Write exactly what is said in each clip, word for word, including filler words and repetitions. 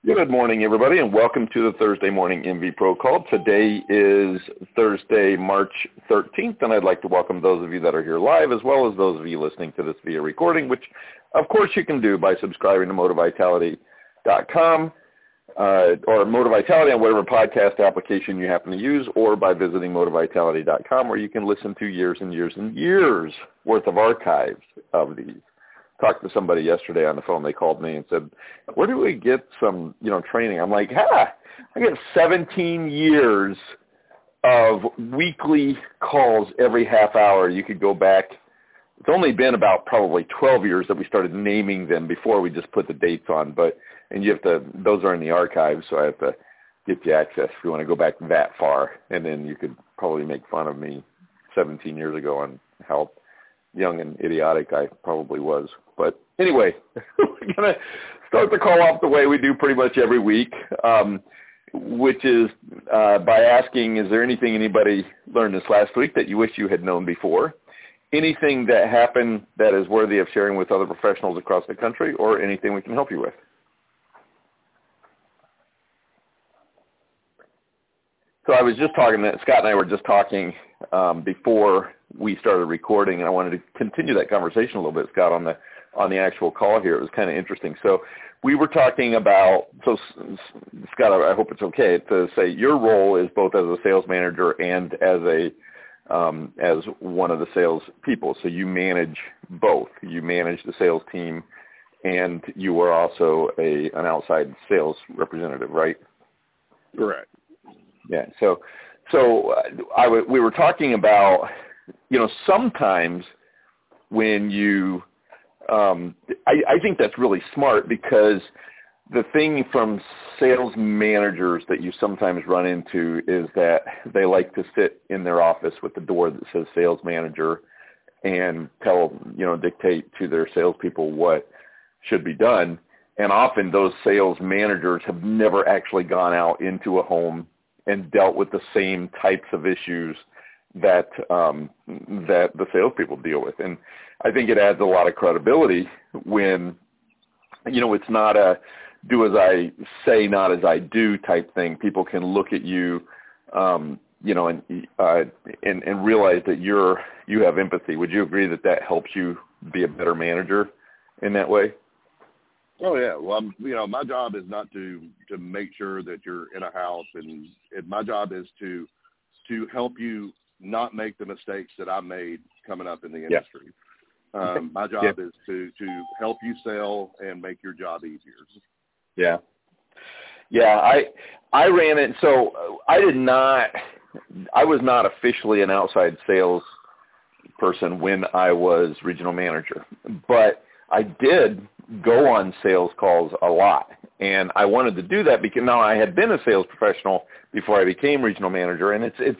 Good morning, everybody, and welcome to the Thursday Morning M V Pro Call. Today is Thursday, March thirteenth, and I'd like to welcome those of you that are here live, as well as those of you listening to this via recording, which, of course, you can do by subscribing to motor vitality dot com uh, or MotorVitality on whatever podcast application you happen to use, or by visiting motor vitality dot com, where you can listen to years and years and years worth of archives of these. Talked to somebody yesterday on the phone. They called me and said, where do we get some, you know, training? I'm like, ha, I get seventeen years of weekly calls every half hour. You could go back. It's only been about probably twelve years that we started naming them before we just put the dates on. But, and you have to, those are in the archives, so I have to get you access if you want to go back that far. And then you could probably make fun of me seventeen years ago on how young and idiotic I probably was. But anyway, we're going to start the call off the way we do pretty much every week, um, which is uh, by asking, is there anything anybody learned this last week that you wish you had known before? Anything that happened that is worthy of sharing with other professionals across the country, or anything we can help you with? So I was just talking, Scott and I were just talking um, before we started recording, and I wanted to continue that conversation a little bit, Scott, on the on the actual call here. It was kind of interesting. So we were talking about, so Scott, I hope it's okay to say your role is both as a sales manager and as a um, as one of the sales people. So you manage both. You manage the sales team, and you are also a an outside sales representative, right? Correct. Yeah. So, so uh, I w- we were talking about, you know, sometimes when you, um, I, I think that's really smart, because the thing from sales managers that you sometimes run into is that they like to sit in their office with the door that says sales manager and tell, you know, dictate to their salespeople what should be done. And often those sales managers have never actually gone out into a home and dealt with the same types of issues that um, that the salespeople deal with. And I think it adds a lot of credibility when, you know, it's not a do as I say, not as I do type thing. People can look at you, um, you know, and, uh, and and realize that you're you have empathy. Would you agree that that helps you be a better manager in that way? Oh yeah. Well, I'm, you know, my job is not to to make sure that you're in a house, and it, my job is to to help you not make the mistakes that I made coming up in the industry. Yeah. Um, my job yeah. is to to help you sell and make your job easier. Yeah. Yeah. I I ran it. So I did not. I was not officially an outside sales person when I was regional manager, but I did go on sales calls a lot. And I wanted to do that because now I had been a sales professional before I became regional manager. And it's, it's,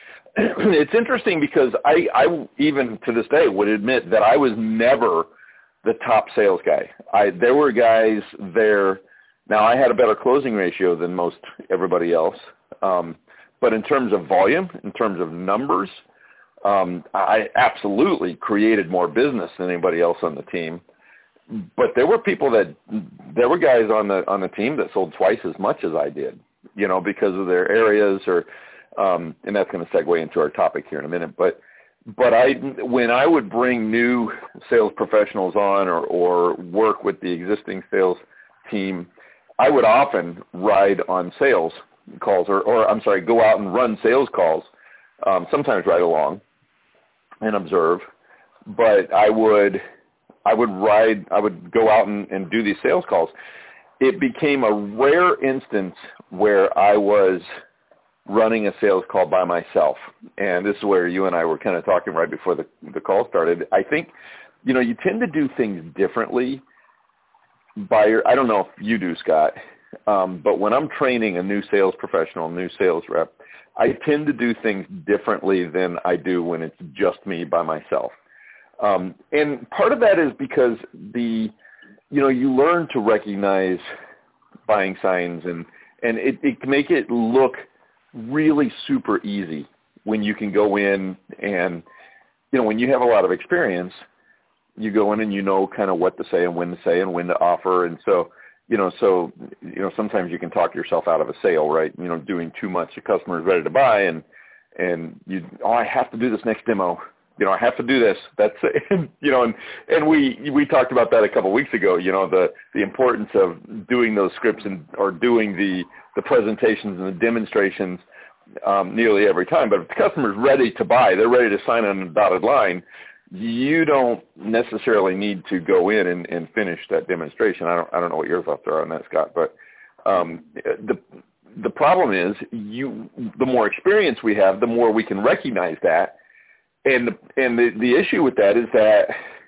it's interesting because I, I even to this day would admit that I was never the top sales guy. I, there were guys there. Now I had a better closing ratio than most everybody else. Um, but in terms of volume, in terms of numbers, um, I absolutely created more business than anybody else on the team. But there were people that there were guys on the on the team that sold twice as much as I did, you know, because of their areas, or um, and that's going to segue into our topic here in a minute. But but I when I would bring new sales professionals on, or, or work with the existing sales team, I would often ride on sales calls, or, or I'm sorry, go out and run sales calls. Um, sometimes ride along and observe, but I would. I would ride, I would go out and, and do these sales calls. It became a rare instance where I was running a sales call by myself. And this is where you and I were kind of talking right before the, the call started. I think, you know, you tend to do things differently by your, I don't know if you do, Scott, um, but when I'm training a new sales professional, new sales rep, I tend to do things differently than I do when it's just me by myself. Um, and part of that is because the, you know, you learn to recognize buying signs, and, and it, it can make it look really super easy when you can go in and, you know, when you have a lot of experience, you go in and you know kind of what to say and when to say and when to offer. And so You know, so, you know, sometimes you can talk yourself out of a sale, right? You know, doing too much, the customer is ready to buy, and, and you, oh, I have to do this next demo. You know, I have to do this. That's, you know, and, and we, we talked about that a couple of weeks ago, you know, the, the importance of doing those scripts and, or doing the, the presentations and the demonstrations um, nearly every time. But if the customer's ready to buy, they're ready to sign on the dotted line, you don't necessarily need to go in and, and finish that demonstration. I don't, I don't know what your thoughts are on that, Scott, but um, the, the problem is you, the more experience we have, the more we can recognize that. And the, and the, the issue with that is that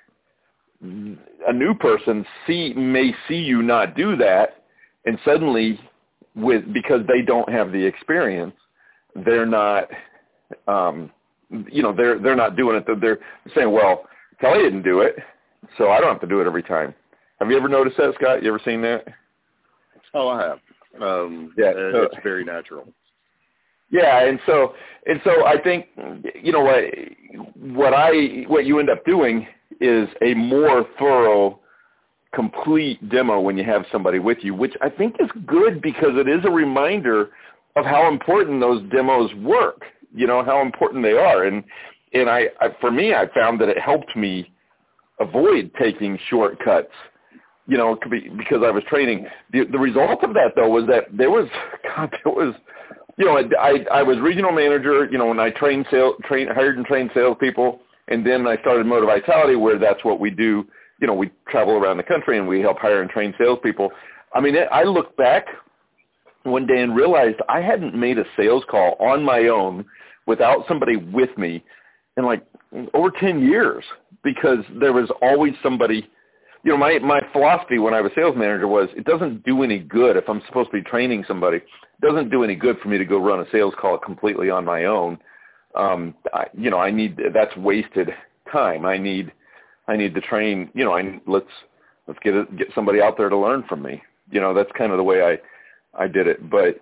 a new person see, may see you not do that, and suddenly, with because they don't have the experience, they're not, um, you know, they're they're not doing it. They're saying, well, Kelly didn't do it, so I don't have to do it every time. Have you ever noticed that, Scott? You ever seen that? Oh, I have. Um, yeah, so, it's very natural. Yeah, and so and so I think, you know, what what I what you end up doing is a more thorough, complete demo when you have somebody with you, which I think is good because it is a reminder of how important those demos work. You know, how important they are, and and I, I for me, I found that it helped me avoid taking shortcuts. You know, because I was training. The, the result of that, though, was that there was, God, there was, you know, I, I was regional manager, you know, when I trained sales, train, hired and trained salespeople, and then I started Motor Vitality, where that's what we do. You know, we travel around the country and we help hire and train salespeople. I mean, I looked back one day and realized I hadn't made a sales call on my own without somebody with me in like over ten years, because there was always somebody. You know, my, my philosophy when I was sales manager was it doesn't do any good if I'm supposed to be training somebody. It doesn't do any good for me to go run a sales call completely on my own. Um, I, you know, I need that's wasted time. I need I need to train. You know, I let's let's get it, get somebody out there to learn from me. You know, that's kind of the way I I did it. But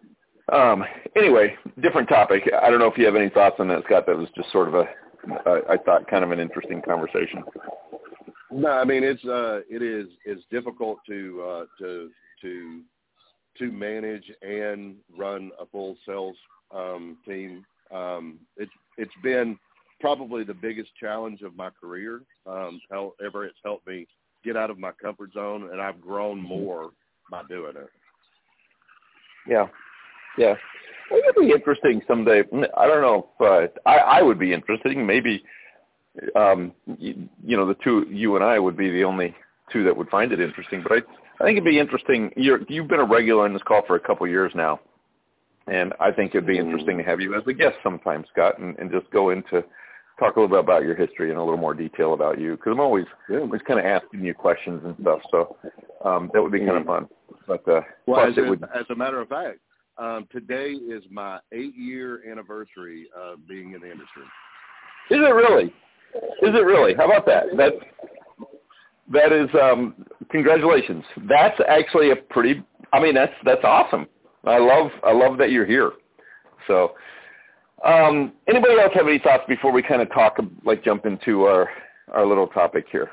um, anyway, different topic. I don't know if you have any thoughts on that, Scott. That was just sort of a I, I thought kind of an interesting conversation. No, I mean it's uh, it is it's difficult to uh, to to to manage and run a full sales um, team. Um, it's it's been probably the biggest challenge of my career. Um, however, it's helped me get out of my comfort zone, and I've grown more by doing it. Yeah, yeah. It would be interesting someday. I don't know, but I, I would be interested. Maybe. Um, you, you know, the two, you and I would be the only two that would find it interesting, but I, I think it'd be interesting. You're, you've been a regular in this call for a couple of years now, and I think it'd be interesting to have you as a guest sometime, Scott, and, and just go into, talk a little bit about your history and a little more detail about you, because I'm always, yeah. always kind of asking you questions and stuff, so um, that would be kind of fun. But uh, well, as, it a, would, as a matter of fact, um, today is my eight-year anniversary of being in the industry. Is it really? Is it really? How about that? That that is um, congratulations. That's actually a pretty. I mean, that's that's awesome. I love I love that you're here. So, um, anybody else have any thoughts before we kind of talk, like jump into our our little topic here?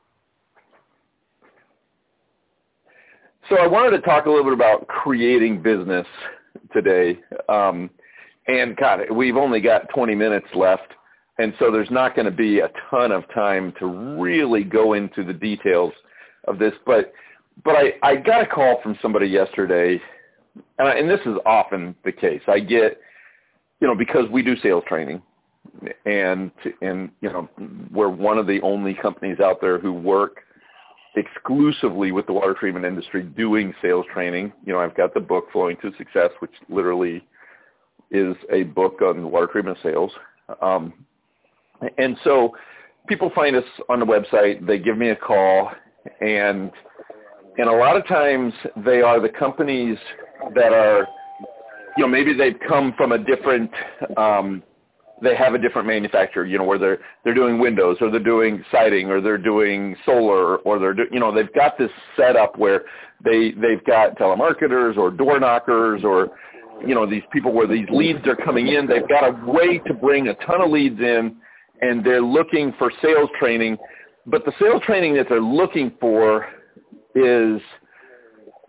So I wanted to talk a little bit about creating business today. Um, and God, we've only got twenty minutes left. And so there's not going to be a ton of time to really go into the details of this. But but I, I got a call from somebody yesterday, and, I, and this is often the case. I get, you know, because we do sales training, and, and you know, we're one of the only companies out there who work exclusively with the water treatment industry doing sales training. You know, I've got the book, Flowing to Success, which literally is a book on water treatment sales. Um And so people find us on the website, they give me a call, and and a lot of times they are the companies that are, you know, maybe they've come from a different, um, they have a different manufacturer, you know, where they're they're doing windows, or they're doing siding, or they're doing solar, or they're, do, you know, they've got this setup where they, they've got telemarketers or door knockers, or, you know, these people where these leads are coming in. They've got a way to bring a ton of leads in, and they're looking for sales training, but the sales training that they're looking for is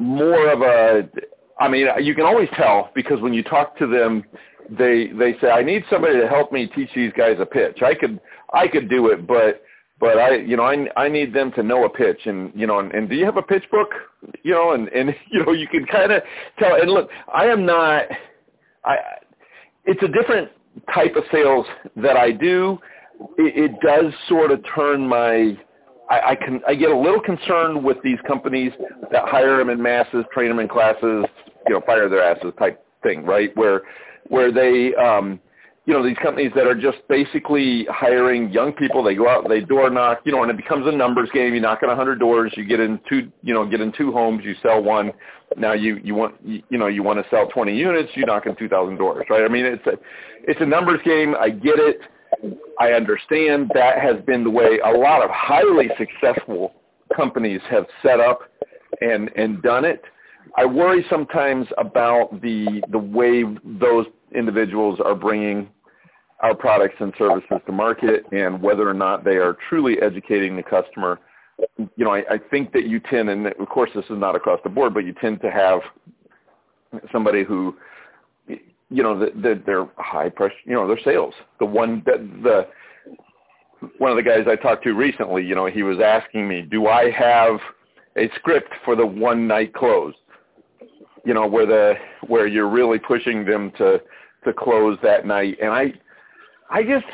more of a, I mean, you can always tell because when you talk to them, they they say, I need somebody to help me teach these guys a pitch. I could I could do it, but but I you know I I need them to know a pitch, and you know and, and do you have a pitch book? You know, and and you know you can kind of tell. And look, I am not. I it's a different type of sales that I do. It, it does sort of turn my. I, I can I get a little concerned with these companies that hire them in masses, train them in classes, you know, fire their asses type thing, right? Where where they, um, you know, these companies that are just basically hiring young people. They go out, they door knock, you know, and it becomes a numbers game. You knock on a hundred doors, you get in two, you know, get in two homes, you sell one. Now you, you want, you, you know, you want to sell twenty units, you knock on two thousand doors, right? I mean, it's a, it's a numbers game. I get it. I understand that has been the way a lot of highly successful companies have set up and, and done it. I worry sometimes about the the way those individuals are bringing our products and services to market and whether or not they are truly educating the customer. You know, I, I think that you tend, and of course this is not across the board, but you tend to have somebody who, you know, that the, they're high pressure, you know, their sales. The one that the one of the guys I talked to recently, you know, he was asking me, do I have a script for the one night close? You know, where the where you're really pushing them to to close that night, and I I just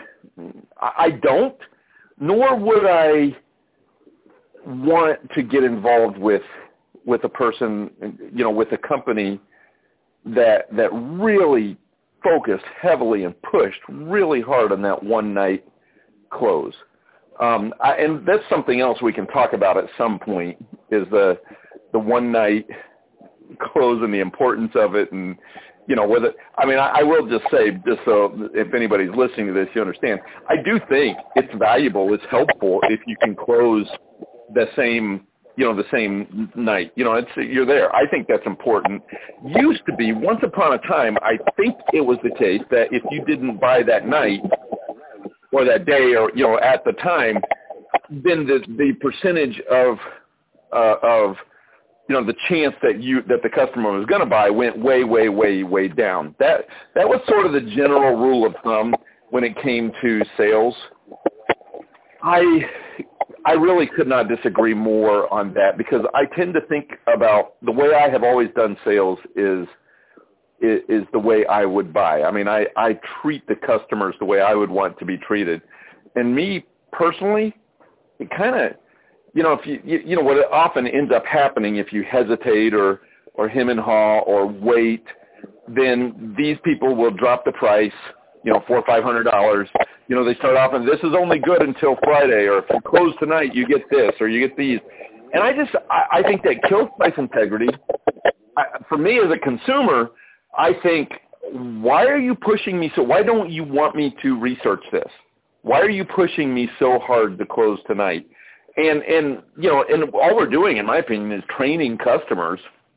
I don't, nor would I want to get involved with with a person, you know, with a company that that really focused heavily and pushed really hard on that one night close. Um, I, and that's something else we can talk about at some point is the the one night close and the importance of it, and you know whether I mean I, I will just say, just so if anybody's listening to this, you understand, I do think it's valuable, it's helpful if you can close the same you know the same night. You know, it's you're there. I think that's important. Used to be, once upon a time, I think it was the case that if you didn't buy that night or that day or you know at the time, then the the percentage of uh, of you know, the chance that you that the customer was going to buy went way, way, way, way down. That that was sort of the general rule of thumb when it came to sales. I I really could not disagree more on that because I tend to think about the way I have always done sales is is, is the way I would buy. I mean, I, I treat the customers the way I would want to be treated. And me personally, it kind of, you know, if you, you, you know, what often ends up happening if you hesitate or, or hem and haw or wait, then these people will drop the price, you know, four or five hundred dollars. You know, they start off and this is only good until Friday, or if you close tonight, you get this, or you get these. And I just, I, I think that kills price integrity. I, for me as a consumer, I think, why are you pushing me so? Why don't you want me to research this? Why are you pushing me so hard to close tonight? And, and you know, and all we're doing, in my opinion, is training customers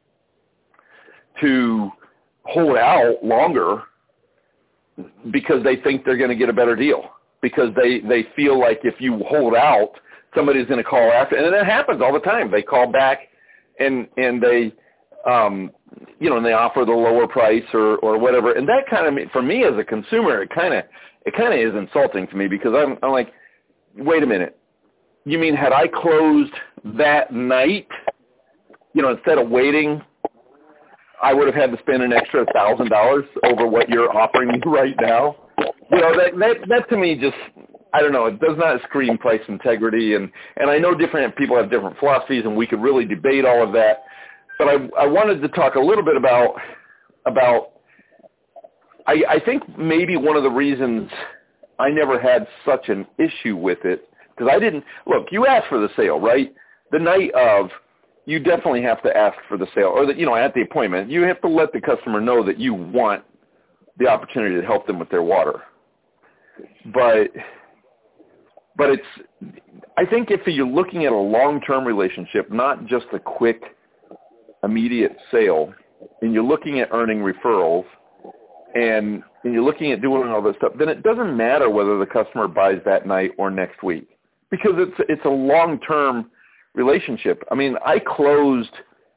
to hold out longer because they think they're going to get a better deal, because they, they feel like if you hold out, somebody's going to call after. And it happens all the time. They call back and, and they, um, you know, and they offer the lower price or, or whatever. And that kind of, for me as a consumer, it kind of, it kind of is insulting to me because I'm, I'm like, wait a minute. You mean had I closed that night, you know, instead of waiting, I would have had to spend an extra one thousand dollars over what you're offering me right now? You know, that, that that to me just, I don't know, it does not scream price integrity. And, and I know different people have different philosophies, and we could really debate all of that. But I, I wanted to talk a little bit about, about I, I think maybe one of the reasons I never had such an issue with it, because I didn't, look, you asked for the sale, right? The night of, you definitely have to ask for the sale, or that, you know, at the appointment, you have to let the customer know that you want the opportunity to help them with their water. But, but it's, I think if you're looking at a long-term relationship, not just a quick, immediate sale, and you're looking at earning referrals, and, and you're looking at doing all this stuff, then it doesn't matter whether the customer buys that night or next week, because it's it's a long-term relationship. I mean, I closed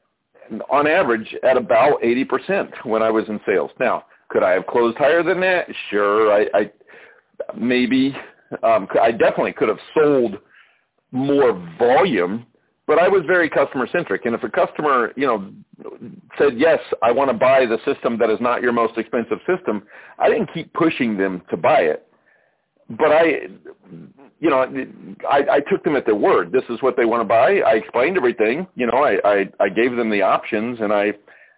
on average at about eighty percent when I was in sales. Now, could I have closed higher than that? Sure. I, I maybe, um, I definitely could have sold more volume, but I was very customer centric. And if a customer, you know, said, yes, I want to buy the system that is not your most expensive system, I didn't keep pushing them to buy it. But I, you know, I, I took them at their word. This is what they want to buy. I explained everything. You know, I, I, I gave them the options, and I,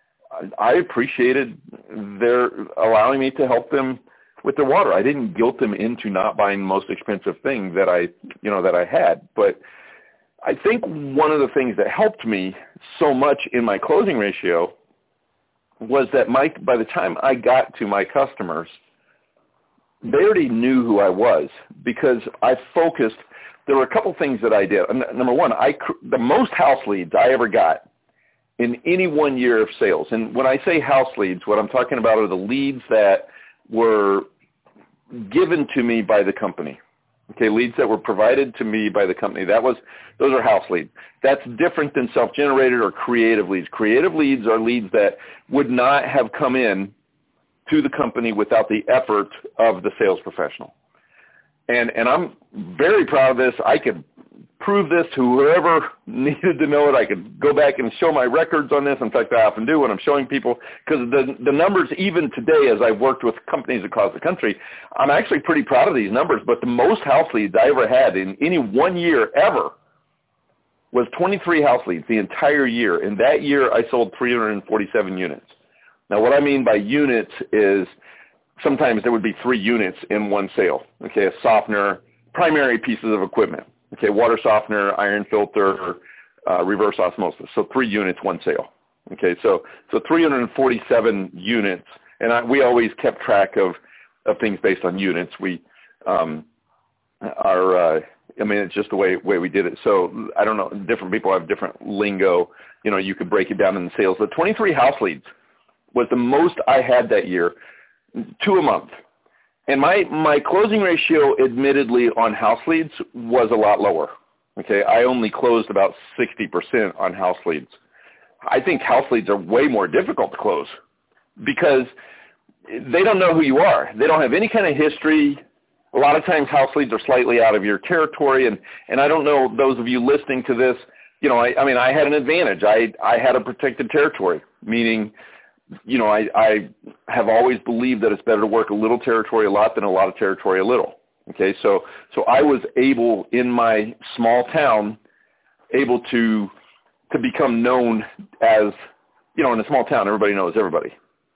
I appreciated their allowing me to help them with their water. I didn't guilt them into not buying the most expensive thing that I, you know, that I had. But I think one of the things that helped me so much in my closing ratio was that my, by the time I got to my customers, they already knew who I was because I focused. There were a couple things that I did. Number one, I, the most house leads I ever got in any one year of sales. And when I say house leads, what I'm talking about are the leads that were given to me by the company. Okay, leads that were provided to me by the company. That was, those are house leads. That's different than self-generated or creative leads. Creative leads are leads that would not have come in to the company without the effort of the sales professional. And and I'm very proud of this. I could prove this to whoever needed to know it. I could go back and show my records on this. In fact, I often do when I'm showing people, because the, the numbers even today, as I've worked with companies across the country, I'm actually pretty proud of these numbers. But the most house leads I ever had in any one year ever was twenty-three house leads the entire year. And that year I sold three hundred forty-seven units. Now, what I mean by units is sometimes there would be three units in one sale. Okay, a softener, primary pieces of equipment. Okay, water softener, iron filter, uh, reverse osmosis. So three units, one sale. Okay, so so three hundred forty-seven units, and I, we always kept track of, of things based on units. We um, are, uh, I mean, it's just the way way we did it. So I don't know, different people have different lingo. You know, you could break it down in the sales. The twenty-three house leads was the most I had that year, two a month. And my, my closing ratio, admittedly, on house leads was a lot lower. Okay, I only closed about sixty percent on house leads. I think house leads are way more difficult to close because they don't know who you are. They don't have any kind of history. A lot of times house leads are slightly out of your territory, and, and I don't know, those of you listening to this, you know, I, I mean, I had an advantage. I, I had a protected territory, meaning, you know, I, I have always believed that it's better to work a little territory a lot than a lot of territory a little. Okay, so so I was able in my small town, able to to become known as, you know, in a small town, everybody knows everybody.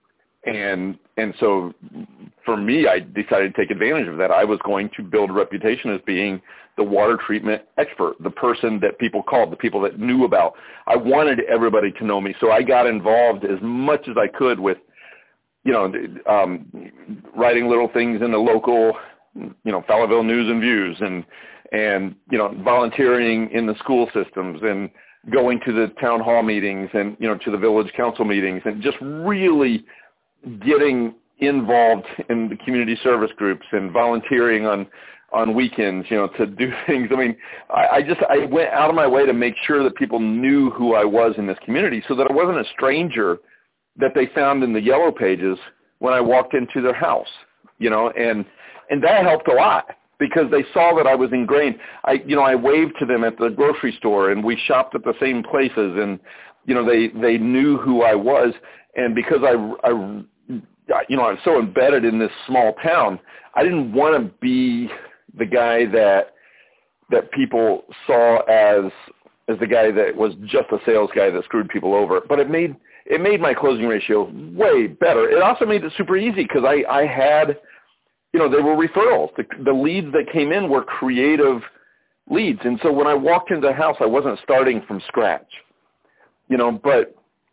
And and so for me, I decided to take advantage of that. I was going to build a reputation as being the water treatment expert, the person that people called, the people that knew about. I wanted everybody to know me, so I got involved as much as I could with, you know, um, writing little things in the local, you know, Fowlerville News and Views, and and you know, volunteering in the school systems, and going to the town hall meetings, and you know, to the village council meetings, and just really getting involved in the community service groups and volunteering on on weekends, you know, to do things. I mean, I, I just, I went out of my way to make sure that people knew who I was in this community, so that I wasn't a stranger that they found in the yellow pages when I walked into their house, you know, and, and that helped a lot because they saw that I was ingrained. I, you know, I waved to them at the grocery store, and we shopped at the same places, and, you know, they, they knew who I was. And because I, I, you know, I'm so embedded in this small town, I didn't want to be the guy that that people saw as as the guy that was just a sales guy that screwed people over. But it made it made my closing ratio way better. It also made it super easy because I, I had, you know, they were referrals. The, the leads that came in were creative leads. And so when I walked into the house, I wasn't starting from scratch, you know, but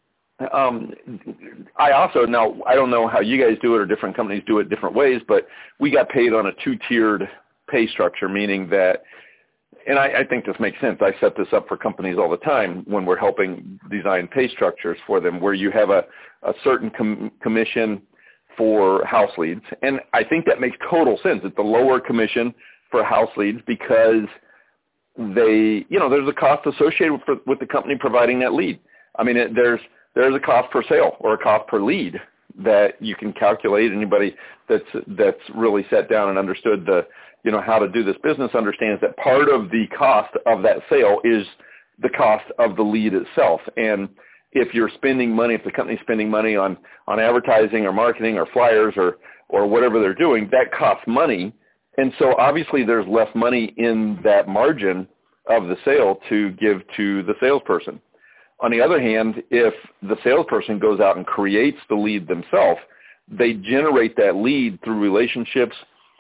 Um, I also, now, I don't know how you guys do it or different companies do it different ways, but we got paid on a two-tiered pay structure, meaning that, and I, I think this makes sense. I set this up for companies all the time when we're helping design pay structures for them, where you have a, a certain com- commission for house leads. And I think that makes total sense. It's a lower commission for house leads because they, you know, there's a cost associated with, with the company providing that lead. I mean, it, there's there's a cost per sale or a cost per lead that you can calculate. Anybody that's that's really sat down and understood the, you know, how to do this business understands that part of the cost of that sale is the cost of the lead itself. And if you're spending money, if the company's spending money on, on advertising or marketing or flyers or, or whatever they're doing, that costs money. And so obviously there's less money in that margin of the sale to give to the salesperson. On the other hand, if the salesperson goes out and creates the lead themselves, they generate that lead through relationships,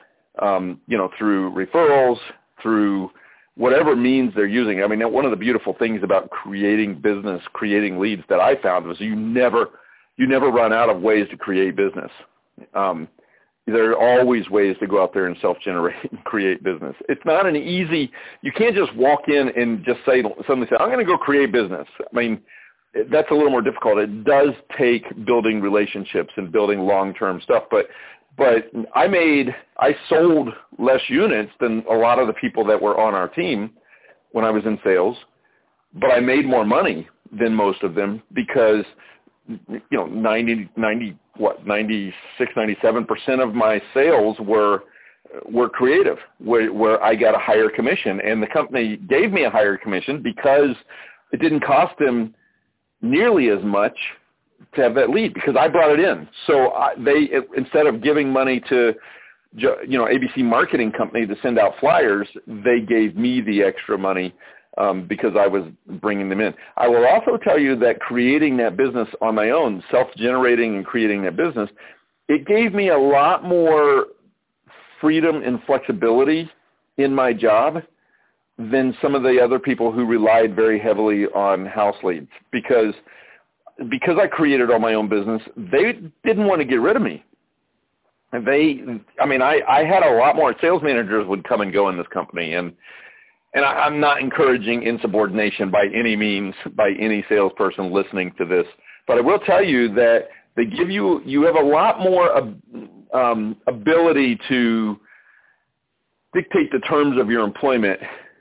um, you know, through referrals, through whatever means they're using. I mean, one of the beautiful things about creating business, creating leads that I found was you never, you never run out of ways to create business. Um, there are always ways to go out there and self-generate and create business. It's not an easy, you can't just walk in and just say, suddenly say, I'm going to go create business. I mean, that's a little more difficult. It does take building relationships and building long-term stuff, but But I made, I sold less units than a lot of the people that were on our team when I was in sales, but I made more money than most of them because, you know, ninety, ninety, what, ninety-six, ninety-seven percent of my sales were, were creative, where, where I got a higher commission, and the company gave me a higher commission because it didn't cost them nearly as much to have that lead because I brought it in. So I, they, it, instead of giving money to, you know, A B C Marketing Company to send out flyers, they gave me the extra money um, because I was bringing them in. I will also tell you that creating that business on my own, self-generating and creating that business, it gave me a lot more freedom and flexibility in my job than some of the other people who relied very heavily on house leads because Because I created all my own business, they didn't want to get rid of me. And they, I mean, I, I had a lot more sales managers would come and go in this company, and and I, I'm not encouraging insubordination by any means by any salesperson listening to this, but I will tell you that they give you you have a lot more um, ability to dictate the terms of your employment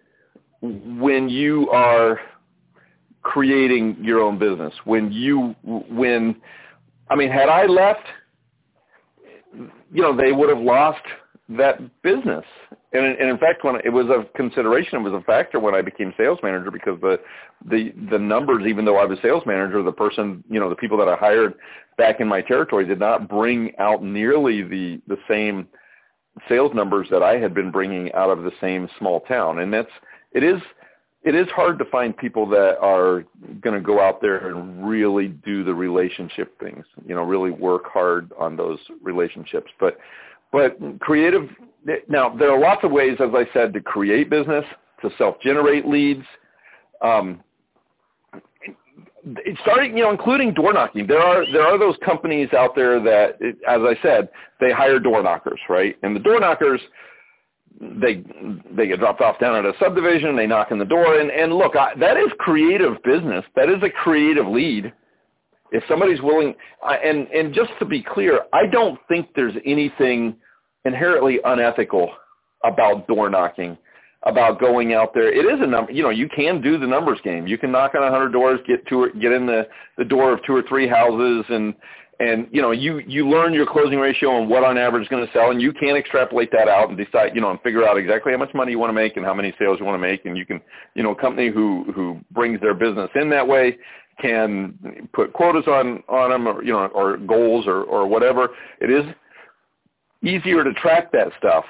when you are creating your own business. When you, when, I mean, had I left, you know, they would have lost that business. And, and in fact, when it was a consideration, it was a factor when I became sales manager because the, the, the numbers, even though I was sales manager, the person, you know, the people that I hired back in my territory did not bring out nearly the, the same sales numbers that I had been bringing out of the same small town. And that's, it is, It is hard to find people that are going to go out there and really do the relationship things, you know, really work hard on those relationships. But, but creative, now there are lots of ways, as I said, to create business, to self-generate leads. Um, it's starting, you know, including door knocking. There are, there are those companies out there that, as I said, they hire door knockers, right? And the door knockers, they they get dropped off down at a subdivision, they knock on the door, and, and look, I, that is creative business. That is a creative lead. If somebody's willing, I, and, and just to be clear, I don't think there's anything inherently unethical about door knocking, about going out there. It is a number, you know, you can do the numbers game. You can knock on one hundred doors, get to get in the, the door of two or three houses, and And, you know, you, you learn your closing ratio and what on average is going to sell, and you can extrapolate that out and decide, you know, and figure out exactly how much money you want to make and how many sales you want to make. And you can, you know, a company who, who brings their business in that way can put quotas on, on them or, you know, or goals or, or whatever. It is easier to track that stuff.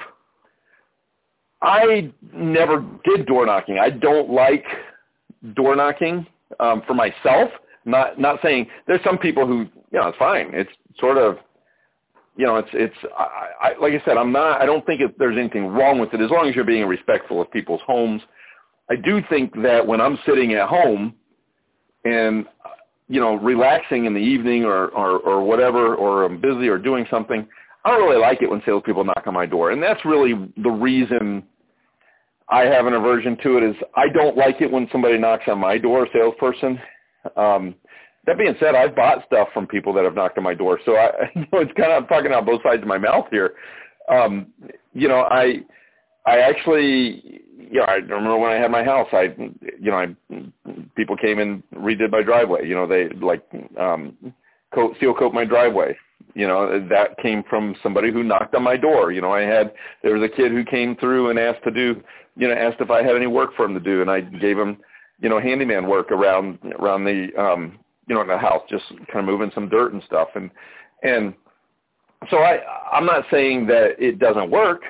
I never did door knocking. I don't like door knocking um, for myself. Not not saying there's some people who, you know, it's fine. It's sort of, you know, it's, it's I, I, like I said, I'm not, I don't think it, there's anything wrong with it as long as you're being respectful of people's homes. I do think that when I'm sitting at home and, you know, relaxing in the evening or, or, or whatever, or I'm busy or doing something, I don't really like it when salespeople knock on my door. And that's really the reason I have an aversion to it is I don't like it when somebody knocks on my door, a salesperson. Um, that being said, I've bought stuff from people that have knocked on my door. So I, you know, it's kind of, I'm talking out both sides of my mouth here. Um, you know, I, I actually, you know, I remember when I had my house, I, you know, I, people came and redid my driveway. You know, they like um, coat, seal coat my driveway. You know, that came from somebody who knocked on my door. You know, I had, there was a kid who came through and asked to do, you know, asked if I had any work for him to do, and I gave him, you know, handyman work around around the, um, you know, in the house, just kind of moving some dirt and stuff. And and so I, I'm not saying that it doesn't work.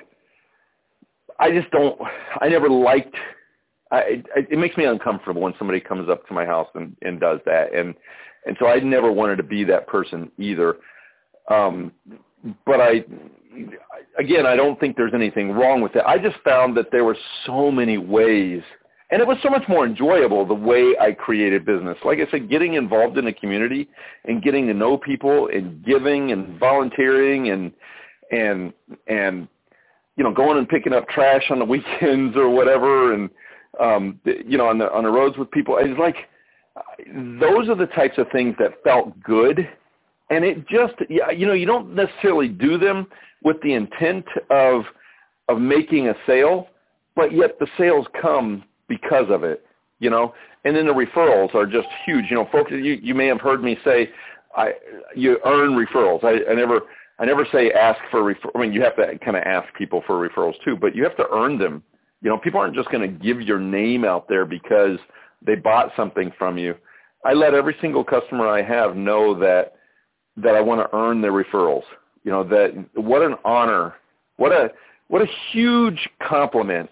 I just don't, I never liked, I, it, it makes me uncomfortable when somebody comes up to my house and, and does that. And, and so I never wanted to be that person either. Um, but I, again, I don't think there's anything wrong with it. I just found that there were so many ways, and it was so much more enjoyable the way I created business. Like I said, getting involved in the community and getting to know people and giving and volunteering and, and, and, you know, going and picking up trash on the weekends or whatever, and um, you know, on the on the roads with people. It's like those are the types of things that felt good, and it just, you know, you don't necessarily do them with the intent of of making a sale, but yet the sales come because of it, you know. And then the referrals are just huge. You know, folks, you you may have heard me say, I you earn referrals. I, I never. I never say ask for refer. I mean, you have to kind of ask people for referrals too, but you have to earn them. You know, people aren't just going to give your name out there because they bought something from you. I let every single customer I have know that that I want to earn their referrals. You know, that what an honor, what a what a huge compliment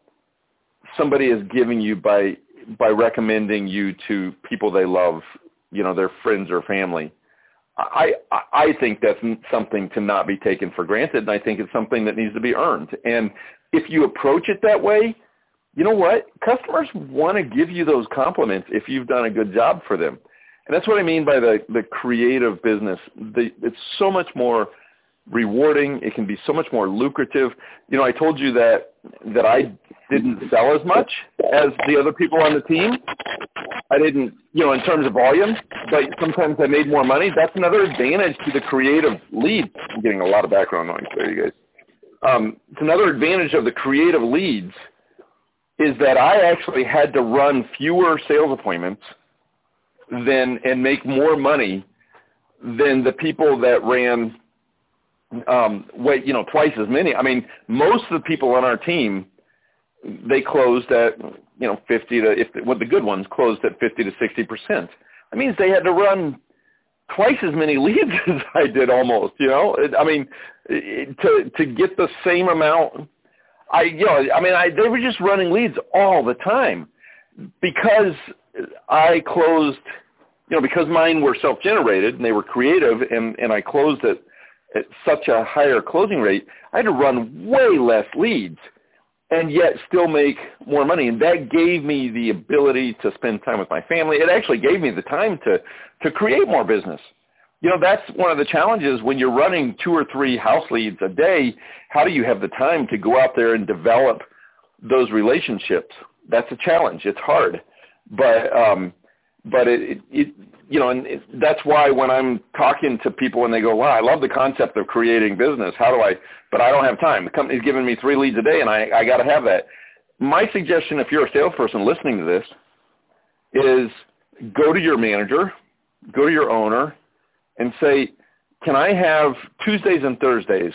somebody is giving you by by recommending you to people they love. You know, their friends or family. I, I think that's something to not be taken for granted, and I think it's something that needs to be earned. And if you approach it that way, you know what? Customers want to give you those compliments if you've done a good job for them. And that's what I mean by the, the creative business. The, it's so much more rewarding. It can be so much more lucrative. You know, I told you that that I didn't sell as much as the other people on the team. I didn't, you know, in terms of volume, but sometimes I made more money. That's another advantage to the creative lead. I'm getting a lot of background noise there, you guys. Um, it's another advantage of the creative leads is that I actually had to run fewer sales appointments than and make more money than the people that ran, um, wait, you know, twice as many. I mean, most of the people on our team, they closed at, you know, fifty to, if what the good ones closed at fifty to sixty percent. That means they had to run twice as many leads as I did almost, you know. I mean, to to get the same amount, I, you know, I mean, I, they were just running leads all the time because I closed, you know, because mine were self-generated and they were creative, and, and I closed at, at such a higher closing rate, I had to run way less leads and yet still make more money. And that gave me the ability to spend time with my family. It actually gave me the time to, to create more business. You know, that's one of the challenges when you're running two or three house leads a day. How do you have the time to go out there and develop those relationships? That's a challenge. It's hard. But, um, but it, it, it you know, and it, that's why when I'm talking to people and they go, wow, I love the concept of creating business. How do I, but I don't have time. The company's giving me three leads a day and I, I got to have that. My suggestion, if you're a salesperson listening to this, is go to your manager, go to your owner and say, can I have Tuesdays and Thursdays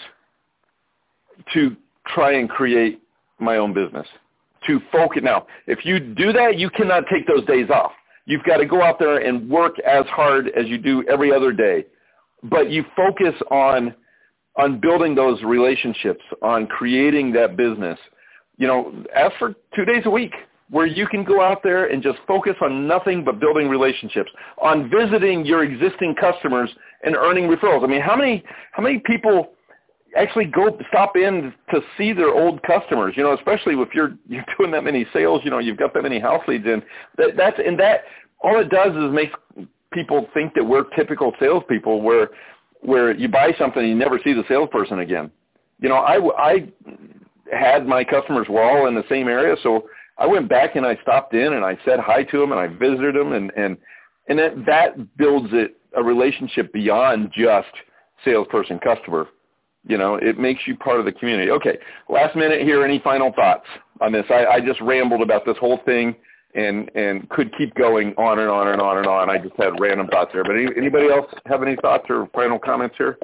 to try and create my own business? To focus. Now, if you do that, you cannot take those days off. You've got to go out there and work as hard as you do every other day. But you focus on on building those relationships, on creating that business. You know, ask for two days a week where you can go out there and just focus on nothing but building relationships, on visiting your existing customers and earning referrals. I mean, how many how many people actually go stop in to see their old customers, you know, especially if you're you're doing that many sales, you know, you've got that many house leads in. That that's and that all it does is make people think that we're typical salespeople, where where you buy something and you never see the salesperson again. You know, I I had my customers were all in the same area, so I went back and I stopped in and I said hi to them and I visited them, and and and that that builds it a relationship beyond just salesperson customer. You know, it makes you part of the community. Okay, last minute here, any final thoughts on this? I, I just rambled about this whole thing and, and could keep going on and on and on and on. I just had random thoughts there. But any, anybody else have any thoughts or final comments here?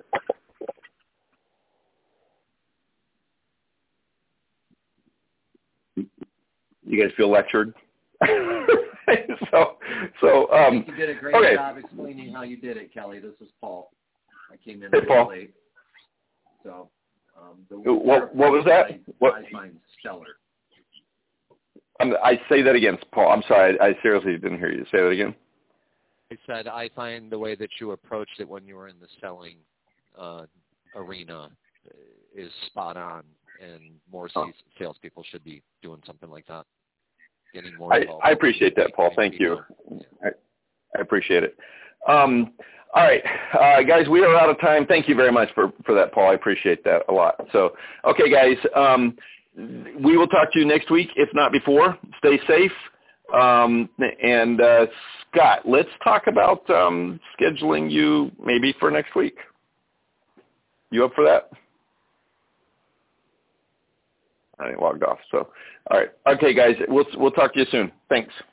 You guys feel lectured? so, so um, I think you did a great okay. job explaining how you did it, Kelly. This is Paul. I came in hey, Paul. late. So, um, the what, what was that? I, what? I find stellar. Um, I say that again, Paul. I'm sorry. I, I seriously didn't hear you. Say that again. I said I find the way that you approached it when you were in the selling uh, arena is spot on, and more oh. salespeople should be doing something like that. Getting more I, involved. I appreciate that, Paul. Thank you. I, I appreciate it. Um, all right, uh, guys, we are out of time. Thank you very much for, for that, Paul. I appreciate that a lot. So, okay, guys, um, we will talk to you next week, if not before. Stay safe. Um, and uh, Scott, let's talk about um, scheduling you maybe for next week. You up for that? I logged off. So, all right. Okay, guys, we'll we'll talk to you soon. Thanks.